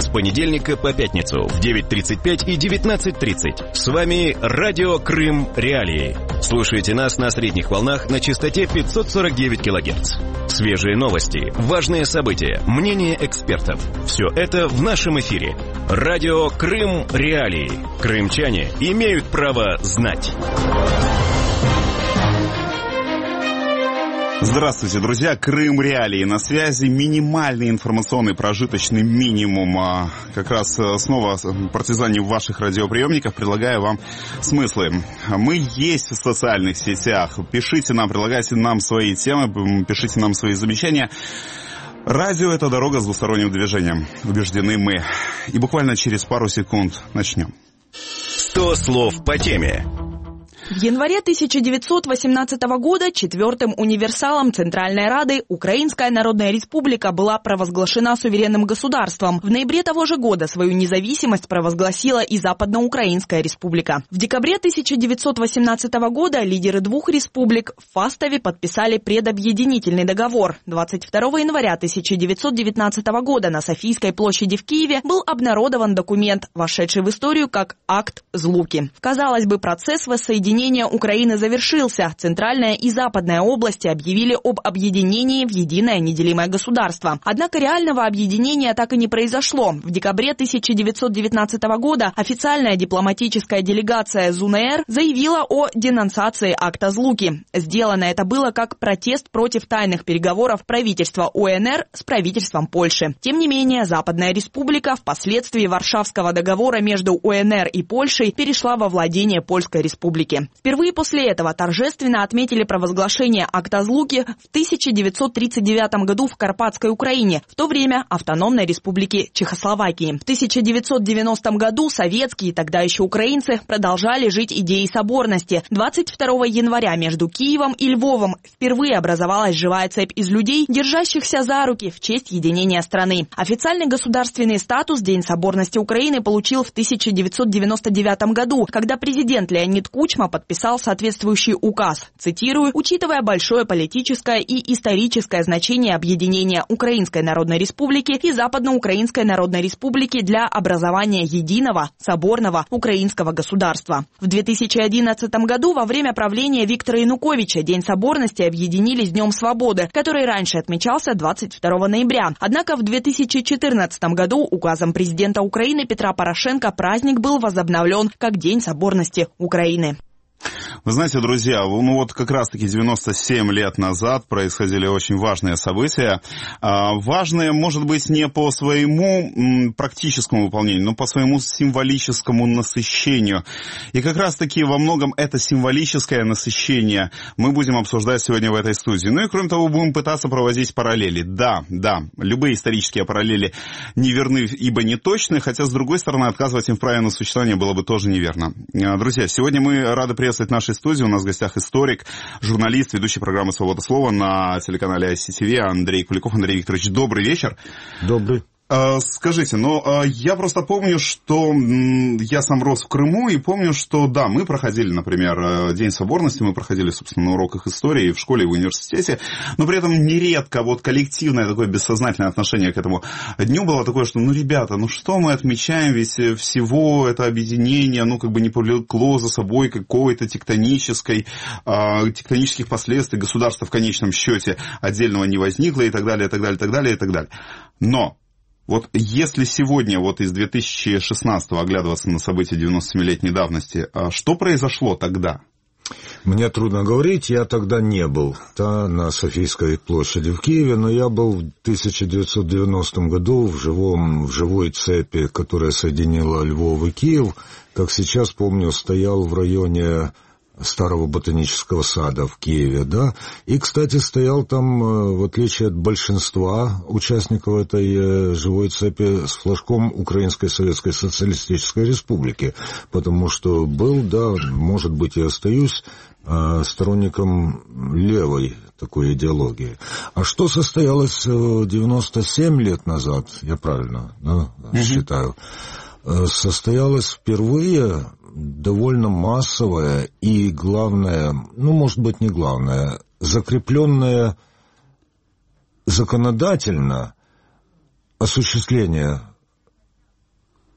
с понедельника по пятницу в 9:35 и 19:30. С вами Радио Крым Реалии. Слушайте нас на средних волнах на частоте 549 кГц. Свежие новости, важные события, мнения экспертов. Все это в нашем эфире. Радио Крым Реалии. Крымчане имеют право знать. Здравствуйте, друзья. Крым Реалии на связи. Минимальный информационный прожиточный минимум. Как раз снова партизане в ваших радиоприемниках. Предлагаю вам смыслы. Мы есть в социальных сетях. Пишите нам, предлагайте нам свои темы, пишите нам свои замечания. Радио — это дорога с двусторонним движением. Убеждены мы. И буквально через пару секунд начнем. 100 слов по теме. В январе 1918 года четвертым универсалом Центральной Рады Украинская Народная Республика была провозглашена суверенным государством. В ноябре того же года свою независимость провозгласила и Западноукраинская Республика. В декабре 1918 года лидеры двух республик в Фастове подписали предобъединительный договор. 22 января 1919 года на Софийской площади в Киеве был обнародован документ, вошедший в историю как Акт Злуки. Казалось бы, процесс воссоединения Украины завершился. Центральная и Западная области объявили об объединении в единое неделимое государство. Однако реального объединения так и не произошло. В декабре 1919 года официальная дипломатическая делегация ЗУНР заявила о денонсации Акта Злуки. Сделано это было как протест против тайных переговоров правительства УНР с правительством Польши. Тем не менее, Западная Республика впоследствии Варшавского договора между УНР и Польшей перешла во владение Польской Республики. Впервые после этого торжественно отметили провозглашение Акта Злуки в 1939 году в Карпатской Украине, в то время автономной республике Чехословакии. В 1990 году советские, тогда еще украинцы, продолжали жить идеей соборности. 22 января между Киевом и Львовом впервые образовалась живая цепь из людей, держащихся за руки в честь единения страны. Официальный государственный статус День соборности Украины получил в 1999 году, когда президент Леонид Кучма подписал соответствующий указ. Цитирую: «Учитывая большое политическое и историческое значение объединения Украинской Народной Республики и Западноукраинской Народной Республики для образования единого, соборного украинского государства». В 2011 году во время правления Виктора Януковича День соборности объединили с Днем Свободы, который раньше отмечался 22 ноября. Однако в 2014 году указом президента Украины Петра Порошенко праздник был возобновлен как День соборности Украины. Вы знаете, друзья, вот как раз-таки 97 лет назад происходили очень важные события. Важные, может быть, не по своему практическому выполнению, но по своему символическому насыщению. И как раз-таки во многом это символическое насыщение мы будем обсуждать сегодня в этой студии. Ну и кроме того, будем пытаться проводить параллели. Да, любые исторические параллели неверны, ибо не точны, хотя, с другой стороны, отказывать им в праве на существование было бы тоже неверно. Друзья, сегодня мы рады приветствовать в нашей студии. У нас в гостях историк, журналист, ведущий программы «Свобода слова» на телеканале ICTV Андрей Куликов. Андрей Викторович, добрый вечер. Добрый. Скажите, я просто помню, что я сам рос в Крыму, и помню, что, да, мы проходили, например, День соборности, мы проходили, собственно, на уроках истории в школе и в университете, но при этом нередко вот коллективное такое бессознательное отношение к этому дню было такое, что, ребята, что мы отмечаем, ведь всего это объединение, не повлекло за собой какой-то тектонических последствий, государства в конечном счете отдельного не возникло и так далее, и так далее, и так далее, и так далее. Но вот если сегодня из 2016-го оглядываться на события 97-летней давности, что произошло тогда? Мне трудно говорить, я тогда не был на Софийской площади в Киеве, но я был в 1990 году в живой цепи, которая соединила Львов и Киев. Как сейчас помню, стоял в районе Старого ботанического сада в Киеве, да, и, кстати, стоял там, в отличие от большинства участников этой живой цепи, с флажком Украинской Советской Социалистической Республики, потому что был, да, может быть, и остаюсь сторонником левой такой идеологии. А что состоялось 97 лет назад, я правильно считаю, состоялось впервые довольно массовое и, главное, может быть, не главное, закрепленное законодательно осуществление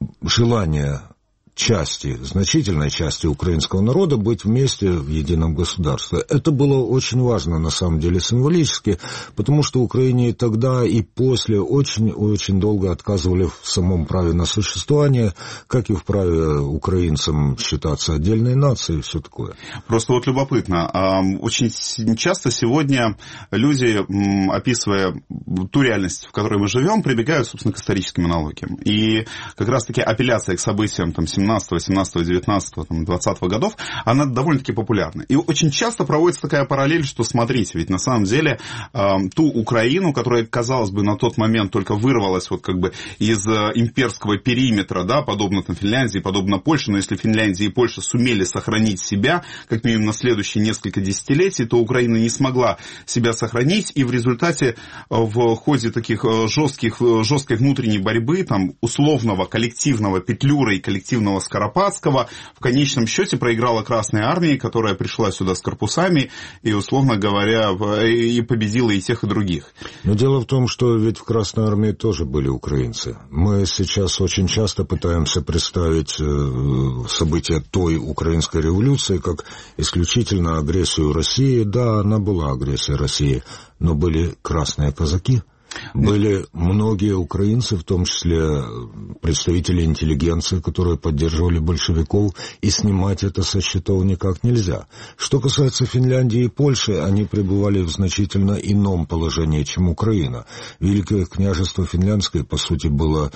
желание значительной части украинского народа быть вместе в едином государстве. Это было очень важно, на самом деле, символически, потому что Украине и тогда, и после очень долго отказывали в самом праве на существование, как и в праве украинцам считаться отдельной нацией и все такое. Просто вот любопытно, очень часто сегодня люди, описывая ту реальность, в которой мы живем, прибегают, собственно, к историческим аналогиям. И как раз-таки апелляция к событиям 17, 18, 19, 20 годов, она довольно-таки популярна. И очень часто проводится такая параллель, что, смотрите, ведь на самом деле ту Украину, которая, казалось бы, на тот момент только вырвалась вот как бы из имперского периметра, да, подобно Финляндии, подобно Польше, но если Финляндия и Польша сумели сохранить себя, как минимум на следующие несколько десятилетий, то Украина не смогла себя сохранить, и в результате в ходе таких жесткой внутренней борьбы, условного коллективного Петлюры и коллективного Скоропадского, в конечном счете проиграла Красная Армия, которая пришла сюда с корпусами и, условно говоря, и победила и тех, и других. Но дело в том, что ведь в Красной Армии тоже были украинцы. Мы сейчас очень часто пытаемся представить события той украинской революции как исключительно агрессию России. Да, она была агрессия России, но были красные казаки. Были многие украинцы, в том числе представители интеллигенции, которые поддерживали большевиков, и снимать это со счетов никак нельзя. Что касается Финляндии и Польши, они пребывали в значительно ином положении, чем Украина. Великое княжество Финляндское, по сути, было,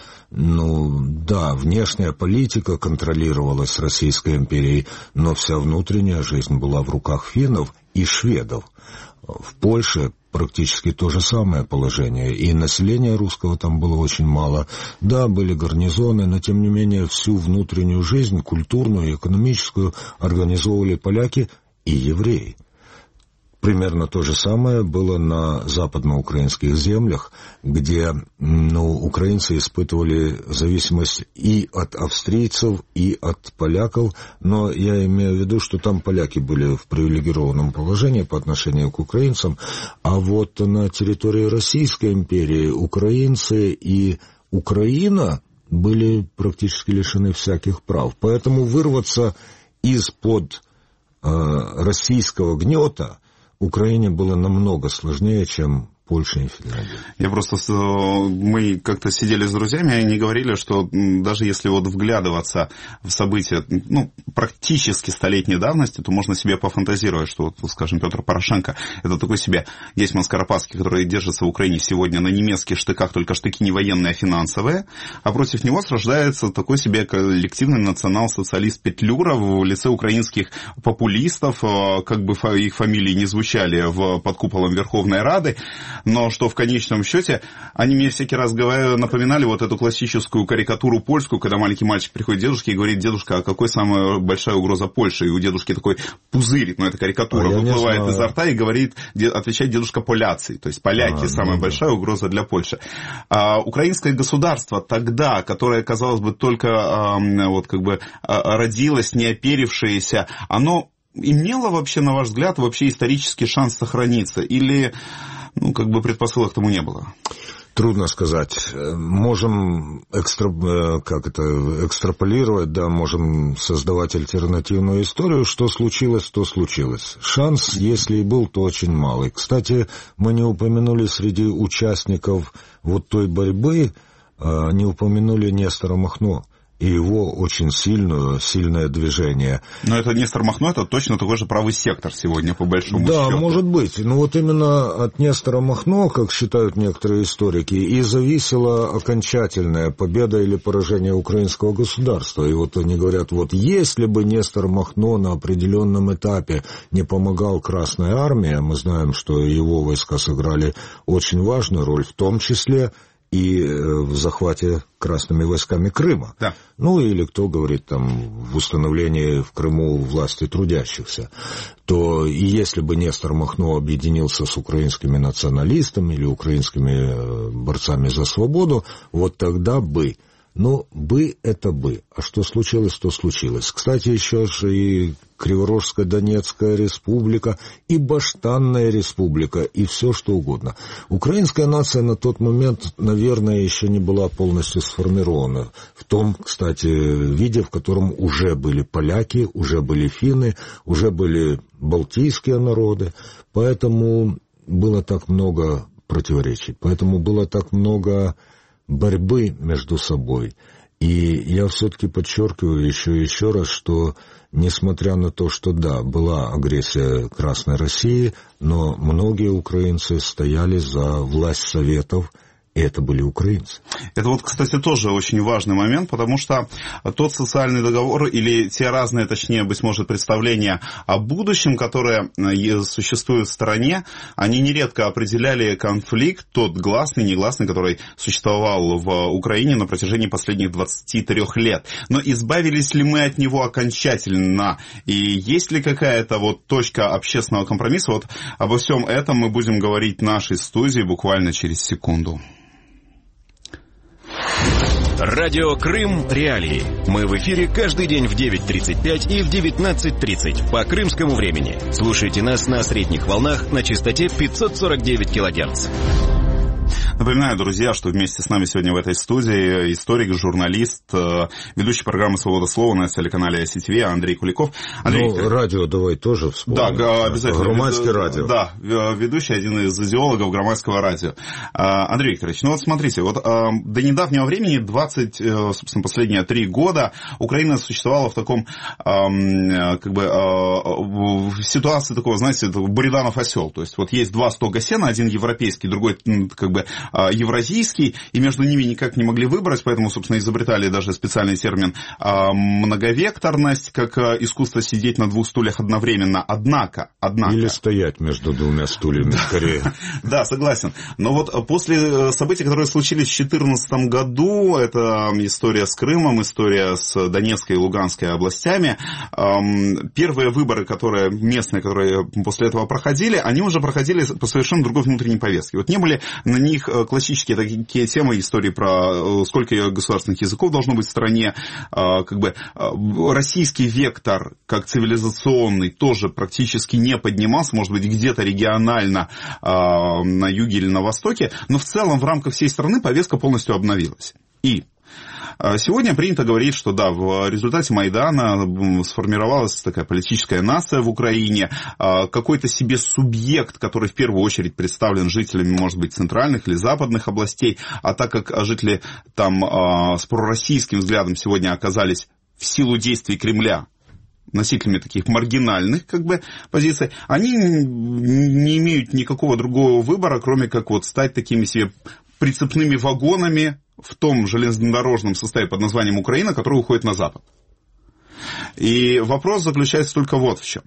внешняя политика контролировалась Российской империей, но вся внутренняя жизнь была в руках финнов и шведов. В Польше практически то же самое положение, и населения русского там было очень мало. Да, были гарнизоны, но тем не менее всю внутреннюю жизнь, культурную и экономическую, организовывали поляки и евреи. Примерно то же самое было на западноукраинских землях, где украинцы испытывали зависимость и от австрийцев, и от поляков, но я имею в виду, что там поляки были в привилегированном положении по отношению к украинцам, а вот на территории Российской империи украинцы и Украина были практически лишены всяких прав. Поэтому вырваться из-под российского гнета Украине было намного сложнее, чем Польша и Финляндия. Мы как-то сидели с друзьями, и они говорили, что даже если вглядываться в события, практически столетней давности, то можно себе пофантазировать, что, скажем, Петр Порошенко, это такой себе Гетьман Скоропадский, который держится в Украине сегодня на немецких штыках, только штыки не военные, а финансовые, а против него сражается такой себе коллективный национал-социалист Петлюра в лице украинских популистов, как бы их фамилии не звучали под куполом Верховной Рады, но что в конечном счете они мне всякий раз напоминали эту классическую карикатуру польскую, когда маленький мальчик приходит к дедушке и говорит: дедушка, а какой самая большая угроза Польши? И у дедушки такой пузырь, это карикатура, выплывает изо рта и отвечает дедушка: поляцы, то есть поляки, самая большая угроза для Польши. Украинское государство тогда, которое, казалось бы, только родилось, не оперившееся, оно имело вообще, на ваш взгляд, исторический шанс сохраниться? Или предпосылок к тому не было? Трудно сказать. Можем экстраполировать, можем создавать альтернативную историю. Что случилось, то случилось. Шанс, если и был, то очень малый. Кстати, мы не упомянули среди участников той борьбы, не упомянули Нестора Махно и его очень сильное движение. Но это Нестор Махно, это точно такой же правый сектор сегодня, по большому счету. Да, может быть. Но именно от Нестора Махно, как считают некоторые историки, и зависела окончательная победа или поражение украинского государства. И они говорят, если бы Нестор Махно на определенном этапе не помогал Красной Армии, мы знаем, что его войска сыграли очень важную роль, в том числе и в захвате красными войсками Крыма. Да. Или кто говорит в установлении в Крыму власти трудящихся, то и если бы Нестор Махно объединился с украинскими националистами или украинскими борцами за свободу, тогда бы Но бы — это бы. А что случилось, то случилось. Кстати, еще же и Криворожская Донецкая республика, и Баштанная республика, и все что угодно. Украинская нация на тот момент, наверное, еще не была полностью сформирована. В том, кстати, виде, в котором уже были поляки, уже были финны, уже были балтийские народы. Поэтому было так много противоречий, поэтому было так много борьбы между собой. И я все-таки подчеркиваю еще раз, что несмотря на то, что да, была агрессия Красной России, но многие украинцы стояли за власть Советов, и это были украинцы. Это вот, кстати, тоже очень важный момент, потому что тот социальный договор или те разные, точнее, быть может, представления о будущем, которые существуют в стране, они нередко определяли конфликт, тот гласный, негласный, который существовал в Украине на протяжении последних 23 лет. Но избавились ли мы от него окончательно? И есть ли какая-то вот точка общественного компромисса? Вот обо всем этом мы будем говорить в нашей студии буквально через секунду. Радио Крым Реалии. Мы в эфире каждый день в 9:35 и в 19:30 по крымскому времени. Слушайте нас на средних волнах на частоте 549 кГц. Напоминаю, друзья, что вместе с нами сегодня в этой студии историк, журналист, ведущий программы «Свобода слова» на телеканале ICTV Андрей Куликов. Андрей, радио давай тоже вспомним. Да, обязательно. Громадское радио. Да, ведущий, один из идеологов Громадского радио. Андрей Викторович, ну вот смотрите, вот до недавнего времени, собственно, последние 3 года, Украина существовала в таком, в ситуации такого, знаете, Буриданов осел. То есть вот есть 2 стога сена, один европейский, другой, евразийский, и между ними никак не могли выбрать, поэтому, собственно, изобретали даже специальный термин многовекторность, как искусство сидеть на 2 стульях одновременно. Однако... Или стоять между 2 стульями, скорее. Да, согласен. Но вот после событий, которые случились в 2014 году, это история с Крымом, история с Донецкой и Луганской областями, первые выборы, местные, которые после этого проходили, они уже проходили по совершенно другой внутренней повестке. Вот не были на них классические такие темы, истории про сколько государственных языков должно быть в стране, российский вектор, как цивилизационный, тоже практически не поднимался, может быть, где-то регионально на юге или на востоке, но в целом в рамках всей страны повестка полностью обновилась. И сегодня принято говорить, что да, в результате Майдана сформировалась такая политическая нация в Украине, какой-то себе субъект, который в первую очередь представлен жителями, может быть, центральных или западных областей, а так как жители там с пророссийским взглядом сегодня оказались в силу действий Кремля носителями таких маргинальных позиций, они не имеют никакого другого выбора, кроме как вот стать такими себе прицепными вагонами в том железнодорожном составе под названием Украина, который уходит на запад. И вопрос заключается только вот в чем.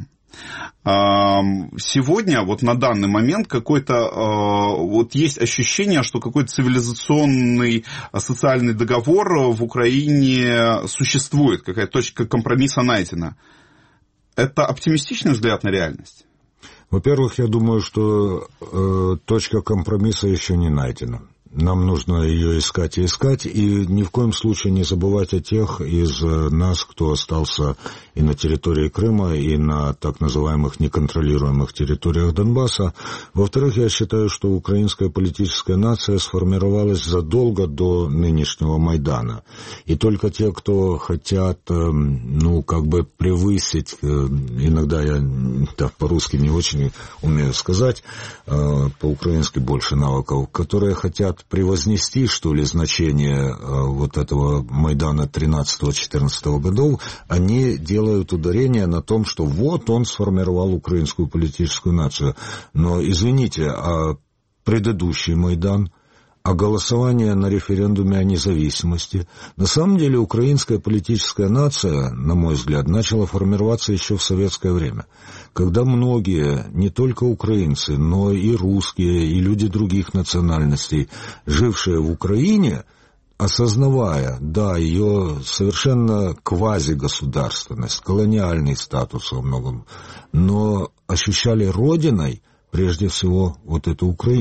Сегодня, вот на данный момент, вот есть ощущение, что какой-то цивилизационный социальный договор в Украине существует, какая-то точка компромисса найдена. Это оптимистичный взгляд на реальность? Во-первых, я думаю, что точка компромисса еще не найдена. Нам нужно ее искать и искать, и ни в коем случае не забывать о тех из нас, кто остался и на территории Крыма, и на так называемых неконтролируемых территориях Донбасса. Во-вторых, я считаю, что украинская политическая нация сформировалась задолго до нынешнего Майдана. И только те, кто хотят, превысить, иногда я по-русски не очень умею сказать, по-украински больше навыков, которые хотят превознести, что ли, значение вот этого Майдана 13-14 годов, они делают ударение на том, что вот он сформировал украинскую политическую нацию. Но, извините, а предыдущий Майдан, а голосование на референдуме о независимости, на самом деле украинская политическая нация, на мой взгляд, начала формироваться еще в советское время, когда многие, не только украинцы, но и русские, и люди других национальностей, жившие в Украине, осознавая, да, ее совершенно квазигосударственность, колониальный статус во многом, но ощущали родиной, прежде всего, вот эту Украину.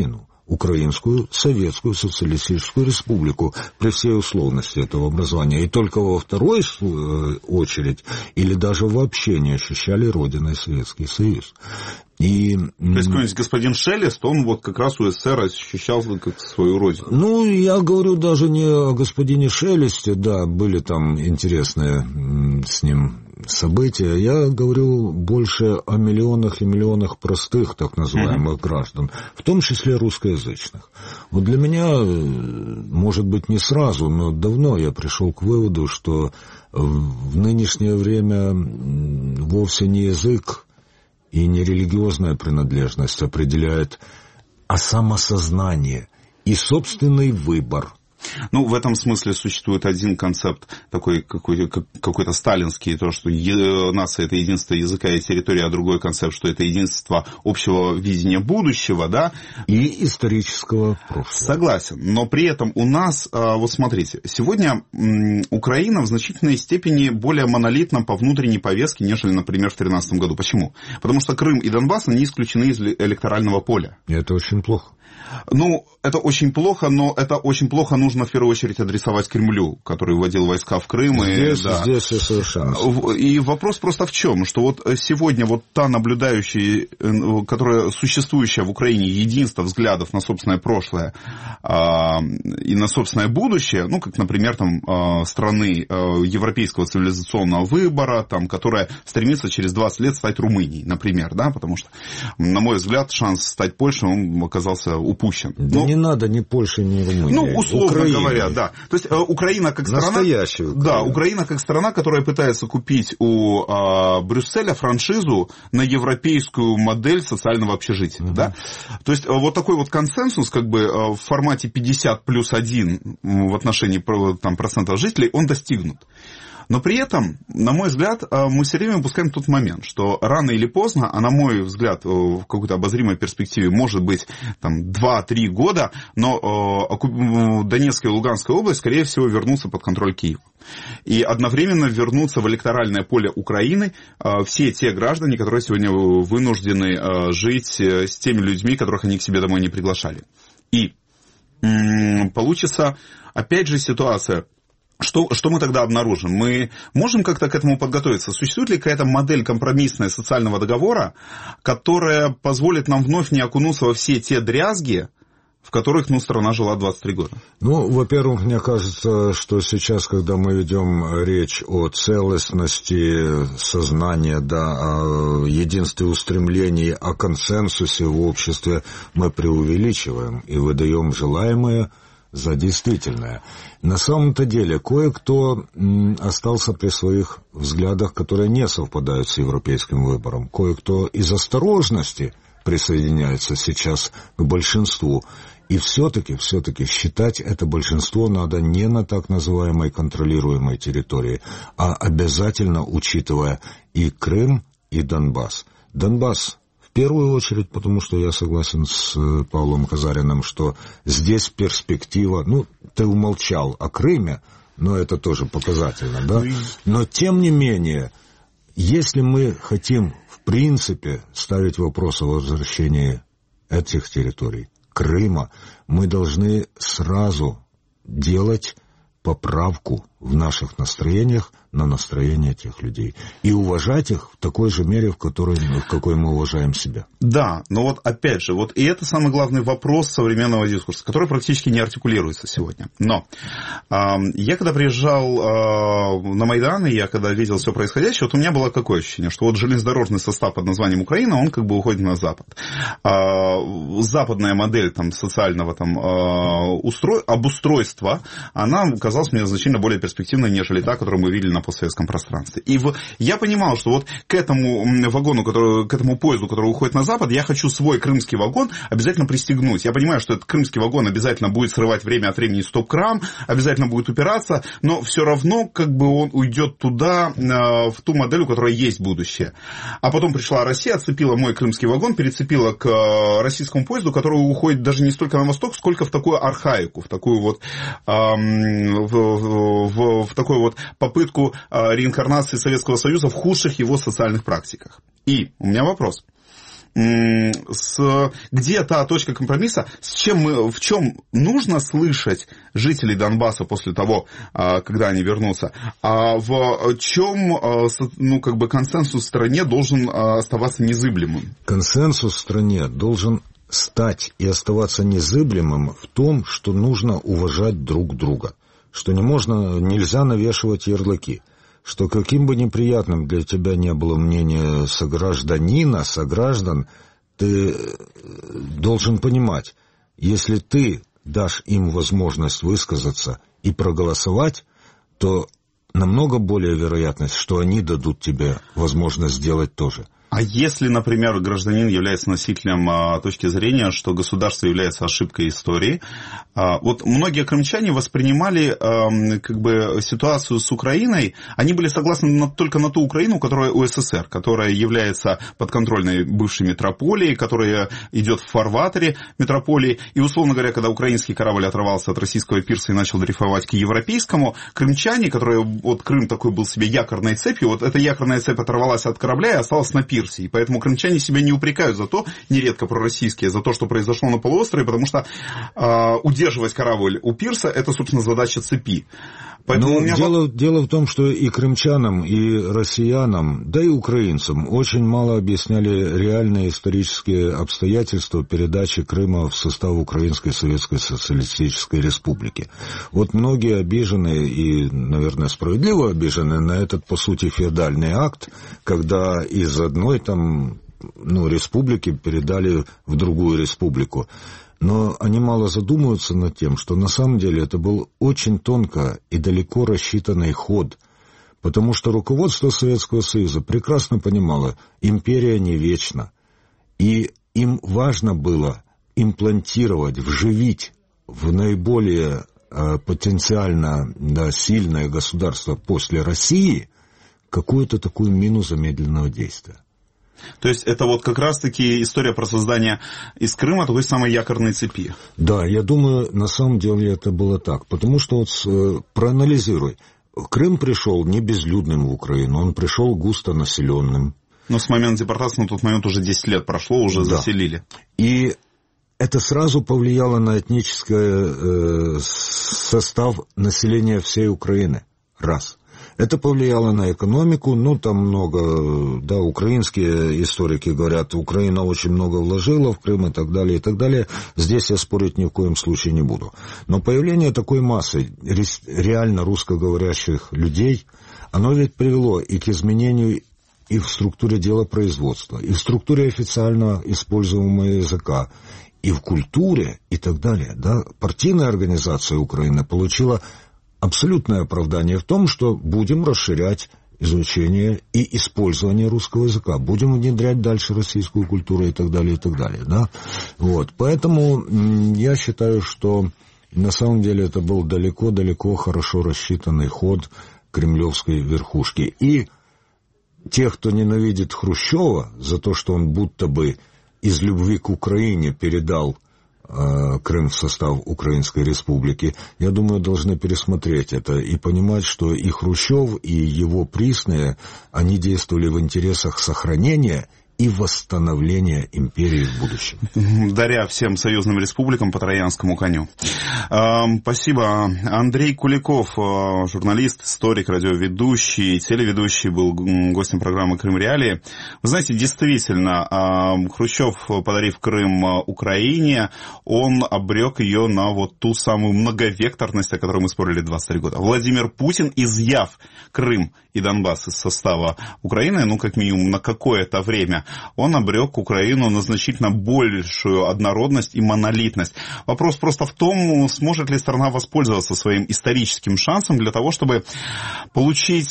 Украинскую Советскую Социалистическую Республику при всей условности этого образования. И только во второй очередь или даже вообще не ощущали родиной Советский Союз. То есть какой-нибудь господин Шелест, он вот как раз у СССР ощущал как свою родину. Ну, я говорю даже не о господине Шелесте, да, были там интересные с ним события. Я говорю больше о миллионах и миллионах простых, так называемых граждан, в том числе русскоязычных. Вот для меня, может быть, не сразу, но давно я пришел к выводу, что в нынешнее время вовсе не язык и не религиозная принадлежность определяет, а самосознание и собственный выбор. Ну, в этом смысле существует один концепт, такой какой-то сталинский, то, что нация – это единство языка и территории, а другой концепт, что это единство общего видения будущего, да? И исторического прошлого. Согласен, но при этом у нас, вот смотрите, сегодня Украина в значительной степени более монолитна по внутренней повестке, нежели, например, в 2013 году. Почему? Потому что Крым и Донбасс, они исключены из электорального поля. И это очень плохо. Ну, это очень плохо, но это очень плохо нужно в первую очередь адресовать Кремлю, который вводил войска в Крым. Здесь и совершенно. И вопрос просто в чем, что вот сегодня вот та наблюдающая, которая существующая в Украине единство взглядов на собственное прошлое и на собственное будущее, ну, как, например, там, страны европейского цивилизационного выбора, там, которая стремится через 20 лет стать Румынией, например, да, потому что, на мой взгляд, шанс стать Польшей, он оказался упущен. Да не надо ни Польши, ни Румынии. Ну, условно говоря, да. То есть Украина как страна... Настоящая Украина. Да, Украина как страна, которая пытается купить у Брюсселя франшизу на европейскую модель социального общежития. Да? То есть вот такой вот консенсус как бы в формате 50+1 в отношении там, процентов жителей, он достигнут. Но при этом, на мой взгляд, мы все время упускаем тот момент, что рано или поздно, а на мой взгляд, в какой-то обозримой перспективе, может быть, там, 2-3 года, но Донецкая и Луганская область, скорее всего, вернутся под контроль Киева. И одновременно вернутся в электоральное поле Украины все те граждане, которые сегодня вынуждены жить с теми людьми, которых они к себе домой не приглашали. И получится, опять же, ситуация... Что мы тогда обнаружим? Мы можем как-то к этому подготовиться? Существует ли какая-то модель компромиссная социального договора, которая позволит нам вновь не окунуться во все те дрязги, в которых, страна жила 23 года? Ну, во-первых, мне кажется, что сейчас, когда мы ведем речь о целостности сознания, да, о единстве устремлений, о консенсусе в обществе, мы преувеличиваем и выдаем желаемое за действительное. На самом-то деле, кое-кто остался при своих взглядах, которые не совпадают с европейским выбором. Кое-кто из осторожности присоединяется сейчас к большинству. И все-таки считать это большинство надо не на так называемой контролируемой территории, а обязательно учитывая и Крым, и Донбасс. Донбасс в первую очередь, потому что я согласен с Павлом Казариным, что здесь перспектива, ты умолчал о Крыме, но это тоже показательно, да? Но тем не менее, если мы хотим в принципе ставить вопрос о возвращении этих территорий, Крыма, мы должны сразу делать поправку в наших настроениях на настроение тех людей. И уважать их в такой же мере, в какой мы уважаем себя. Да, но вот опять же, и это самый главный вопрос современного дискурса, который практически не артикулируется сегодня. Но я когда приезжал на Майдан, и я когда видел все происходящее, у меня было какое ощущение, что железнодорожный состав под названием Украина, он как бы уходит на Запад. Западная модель социального обустройства, она казалась мне значительно более перспективной, нежели та, которую мы видели на постсоветском пространстве. И я понимал, что к этому вагону, к этому поезду, который уходит на Запад, я хочу свой крымский вагон обязательно пристегнуть. Я понимаю, что этот крымский вагон обязательно будет срывать время от времени стоп-кран, обязательно будет упираться, но все равно он уйдет туда, в ту модель, у которой есть будущее. А потом пришла Россия, отцепила мой крымский вагон, перецепила к российскому поезду, который уходит даже не столько на восток, сколько в такую архаику, в такую в такую попытку реинкарнации Советского Союза в худших его социальных практиках. И у меня вопрос. где та точка компромисса, в чем нужно слышать жителей Донбасса после того, когда они вернутся, а в чем, консенсус в стране должен оставаться незыблемым? Консенсус в стране должен стать и оставаться незыблемым в том, что нужно уважать друг друга, что нельзя навешивать ярлыки, что каким бы неприятным для тебя не было мнение сограждан, ты должен понимать, если ты дашь им возможность высказаться и проголосовать, то намного более вероятность, что они дадут тебе возможность сделать то же. А если, например, гражданин является носителем точки зрения, что государство является ошибкой истории, вот многие крымчане воспринимали ситуацию с Украиной, они были согласны только на ту Украину, которая УССР, которая является подконтрольной бывшей метрополией, которая идет в фарватере метрополии, и, условно говоря, когда украинский корабль оторвался от российского пирса и начал дрейфовать к европейскому, крымчане, которые, вот Крым такой был себе якорной цепью, вот эта якорная цепь оторвалась от корабля и осталась на пирсе. И поэтому крымчане себя не упрекают за то, нередко пророссийские, за то, что произошло на полуострове, потому что удерживать корабль у пирса – это, собственно, задача цепи. Поэтому дело в том, что и крымчанам, и россиянам, да и украинцам очень мало объясняли реальные исторические обстоятельства передачи Крыма в состав Украинской Советской Социалистической Республики. Вот многие обижены, и, наверное, справедливо обижены на этот, по сути, феодальный акт, когда из одной республики передали в другую республику. Но они мало задумываются над тем, что на самом деле это был очень тонко и далеко рассчитанный ход, потому что руководство Советского Союза прекрасно понимало, империя не вечна, и им важно было имплантировать, вживить в наиболее потенциально сильное государство после России какую-то такую мину замедленного действия. То есть это вот как раз-таки история про создание из Крыма такой самой якорной цепи. Да, я думаю, на самом деле это было так. Потому что проанализируй. Крым пришел не безлюдным в Украину, он пришел густонаселенным. Но с момента депортации на тот момент уже 10 лет прошло, уже заселили. И это сразу повлияло на этнический состав населения всей Украины. Раз. Это повлияло на экономику, там много, украинские историки говорят, Украина очень много вложила в Крым и так далее, и так далее. Здесь я спорить ни в коем случае не буду. Но появление такой массы реально русскоговорящих людей, оно ведь привело и к изменению и в структуре делопроизводства, и в структуре официально используемого языка, и в культуре, и так далее. Партийная организация Украины получила абсолютное оправдание в том, что будем расширять изучение и использование русского языка, будем внедрять дальше российскую культуру и так далее, и так далее. Поэтому я считаю, что на самом деле это был далеко-далеко хорошо рассчитанный ход кремлевской верхушки. И тех, кто ненавидит Хрущева за то, что он будто бы из любви к Украине передал Крым в состав Украинской Республики, я думаю, должны пересмотреть это и понимать, что и Хрущев, и его присные, они действовали в интересах сохранения и восстановления империи в будущем. Даря всем союзным республикам по троянскому коню. Спасибо. Андрей Куликов, журналист, историк, радиоведущий, телеведущий, был гостем программы «Крым Реалии». Вы знаете, действительно, Хрущев, подарив Крым Украине, он обрек ее на вот ту самую многовекторность, о которой мы спорили 23 года. Владимир Путин, изъяв Крым и Донбасс из состава Украины, как минимум на какое-то время, он обрек Украину на значительно большую однородность и монолитность. Вопрос просто в том, сможет ли страна воспользоваться своим историческим шансом для того, чтобы получить,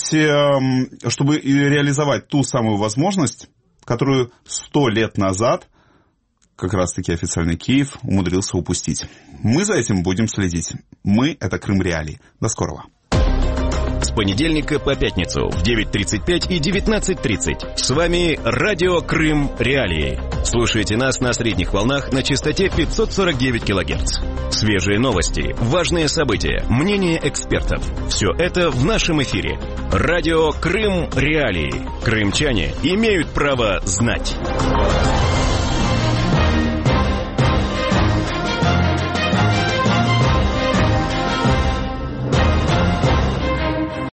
чтобы реализовать ту самую возможность, которую 100 лет назад как раз-таки официальный Киев умудрился упустить. Мы за этим будем следить. Мы — это Крым Реалии. До скорого. С понедельника по пятницу в 9:35 и 19:30. С вами Радио Крым Реалии. Слушайте нас на средних волнах на частоте 549 кГц. Свежие новости, важные события, мнения экспертов. Все это в нашем эфире. Радио Крым Реалии. Крымчане имеют право знать.